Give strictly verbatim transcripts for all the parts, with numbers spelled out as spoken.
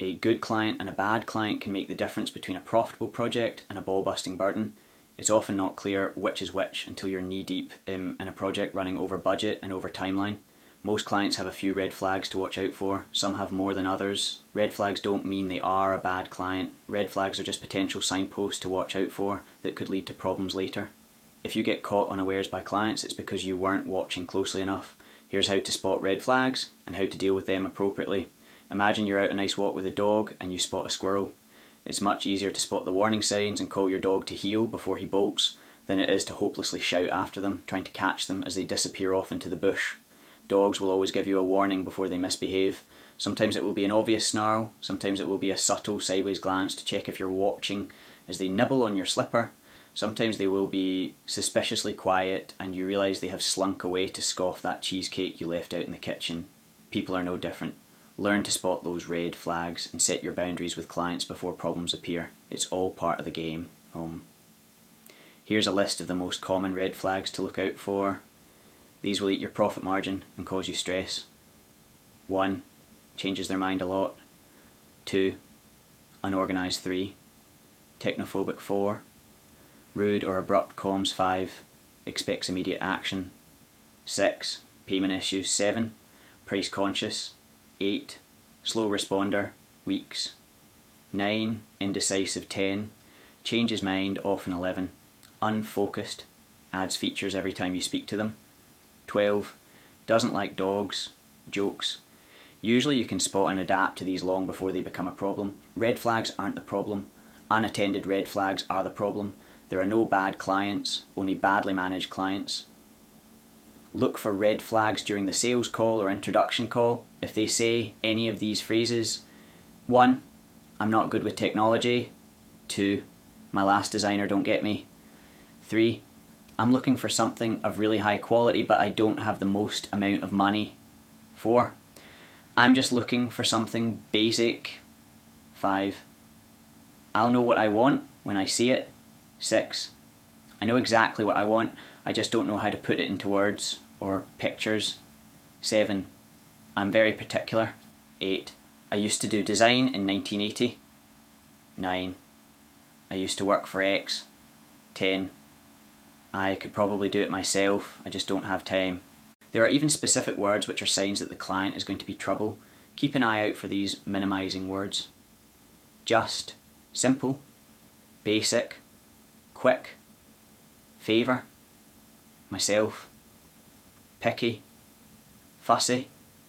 A good client and a bad client can make the difference between a profitable project and a ball-busting burden. It's often not clear which is which until you're knee-deep in, in a project running over budget and over timeline. Most clients have a few red flags to watch out for. Some have more than others. Red flags don't mean they are a bad client. Red flags are just potential signposts to watch out for that could lead to problems later. If you get caught unawares by clients, it's because you weren't watching closely enough. Here's how to spot red flags and how to deal with them appropriately. Imagine you're out a nice walk with a dog and you spot a squirrel. It's much easier to spot the warning signs and call your dog to heel before he bolts than it is to hopelessly shout after them, trying to catch them as they disappear off into the bush. Dogs will always give you a warning before they misbehave. Sometimes it will be an obvious snarl, sometimes it will be a subtle sideways glance to check if you're watching as they nibble on your slipper. Sometimes they will be suspiciously quiet and you realise they have slunk away to scoff that cheesecake you left out in the kitchen. People are no different. Learn to spot those red flags and set your boundaries with clients before problems appear. It's all part of the game. Um, here's a list of the most common red flags to look out for. These will eat your profit margin and cause you stress. one. Changes their mind a lot. two. Unorganised. three. Technophobic. four. Rude or abrupt comms. five. Expects immediate action. six. Payment issues. seven. Price conscious. eight. Slow responder. Weeks. nine. Indecisive. ten. Changes mind. Often. eleven. Unfocused. Adds features every time you speak to them. twelve. Doesn't like dogs. Jokes. Usually you can spot and adapt to these long before they become a problem. Red flags aren't the problem. Unattended red flags are the problem. There are no bad clients, only badly managed clients. Look for red flags during the sales call or introduction call. If they say any of these phrases: one. I'm not good with technology. two. My last designer don't get me. three. I'm looking for something of really high quality but I don't have the most amount of money. four. I'm just looking for something basic. five. I'll know what I want when I see it. six. I know exactly what I want, I just don't know how to put it into words or pictures. seven. I'm very particular. eight. I used to do design in nineteen eighty. nine. I used to work for X. ten. I could probably do it myself, I just don't have time. There are even specific words which are signs that the client is going to be trouble. Keep an eye out for these minimising words. Just, simple, basic, quick, favour, myself, picky, fussy,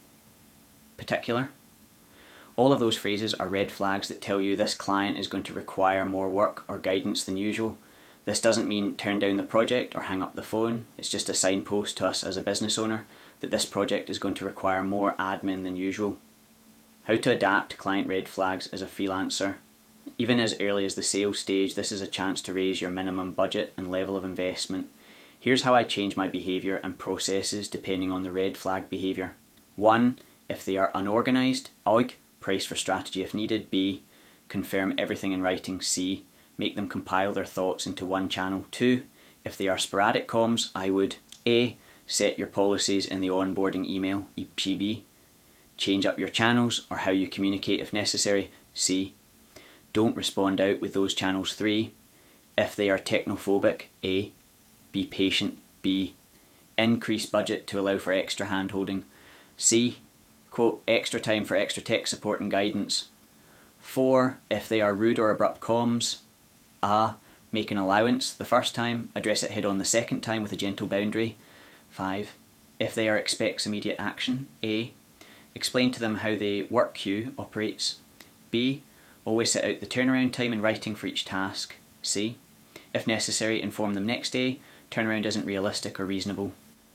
particular. All of those phrases are red flags that tell you this client is going to require more work or guidance than usual. This doesn't mean turn down the project or hang up the phone. It's just a signpost to us as a business owner that this project is going to require more admin than usual. How to adapt to client red flags as a freelancer. Even as early as the sales stage, this is a chance to raise your minimum budget and level of investment. Here's how I change my behaviour and processes depending on the red flag behaviour. one. If they are unorganised, O I G, price for strategy if needed. B. Confirm everything in writing. C. Make them compile their thoughts into one channel. two. If they are sporadic comms, I would A. Set your policies in the onboarding email, E P B. Change up your channels or how you communicate if necessary. C. Don't respond out with those channels. three. If they are technophobic, A. Be patient. B. Increase budget to allow for extra hand-holding. C. Quote, extra time for extra tech support and guidance. four. If they are rude or abrupt comms, A. Make an allowance the first time, address it head on the second time with a gentle boundary. five. If they are expects immediate action, A. Explain to them how the work queue operates. B. Always set out the turnaround time in writing for each task. C. If necessary, inform them next day, turnaround isn't realistic or reasonable.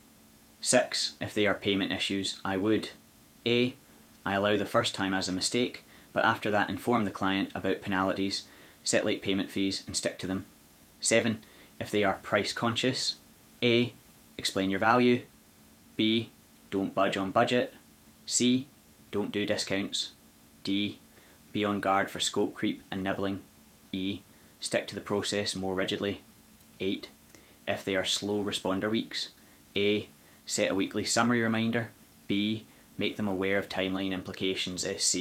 six. If they are payment issues, I would A. I allow the first time as a mistake, but after that inform the client about penalties, set late payment fees and stick to them. seven. If they are price conscious, A. Explain your value. B. Don't budge on budget. C. Don't do discounts. D. Be on guard for scope creep and nibbling. E. Stick to the process more rigidly. eight. If they are slow responder weeks, A. Set a weekly summary reminder. B. Make them aware of timeline implications. C.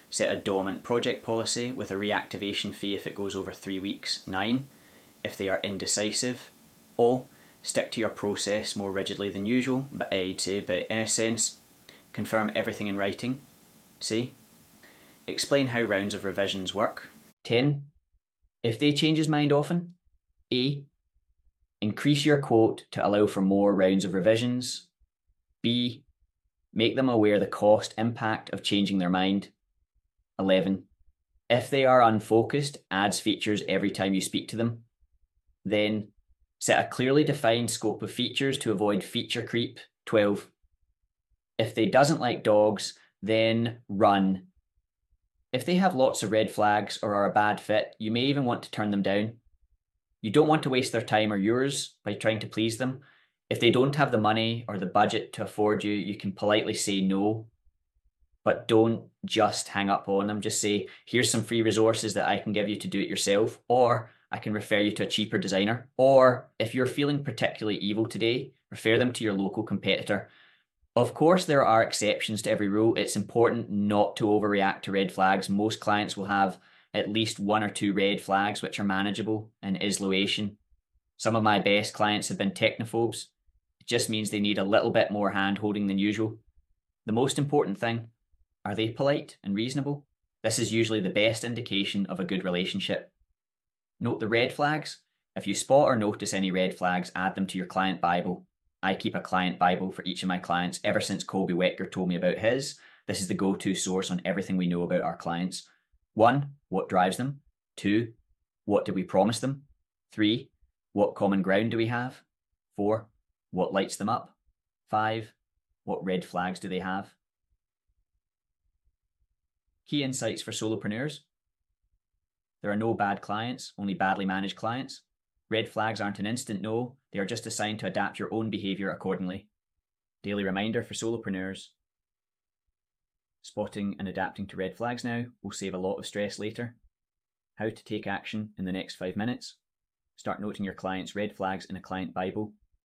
Set a dormant project policy with a reactivation fee if it goes over three weeks. nine. If they are indecisive. O. Stick to your process more rigidly than usual, but I'd say, but in a sense, confirm everything in writing. C. Explain how rounds of revisions work. ten. If they change his mind often. A. Increase your quote to allow for more rounds of revisions. B. Make them aware the cost impact of changing their mind. eleven. If they are unfocused, adds features every time you speak to them. Then, set a clearly defined scope of features to avoid feature creep. twelve. If they doesn't like dogs, then run. If they have lots of red flags or are a bad fit, you may even want to turn them down. You don't want to waste their time or yours by trying to please them. If they don't have the money or the budget to afford you, you can politely say no, but don't just hang up on them. Just say, here's some free resources that I can give you to do it yourself, or I can refer you to a cheaper designer. Or if you're feeling particularly evil today, refer them to your local competitor. Of course, there are exceptions to every rule. It's important not to overreact to red flags. Most clients will have at least one or two red flags which are manageable in isolation. Some of my best clients have been technophobes. It just means they need a little bit more hand-holding than usual. The most important thing, are they polite and reasonable? This is usually the best indication of a good relationship. Note the red flags. If you spot or notice any red flags, add them to your client Bible. I keep a client Bible for each of my clients ever since Colby Wecker told me about his. This is the go-to source on everything we know about our clients. One, what drives them? Two, what did we promise them? Three, what common ground do we have? Four, what lights them up? Five, what red flags do they have? Key insights for solopreneurs. There are no bad clients, only badly managed clients. Red flags aren't an instant no, they are just a sign to adapt your own behaviour accordingly. Daily reminder for solopreneurs. Spotting and adapting to red flags now will save a lot of stress later. How to take action in the next five minutes. Start noting your clients' red flags in a client Bible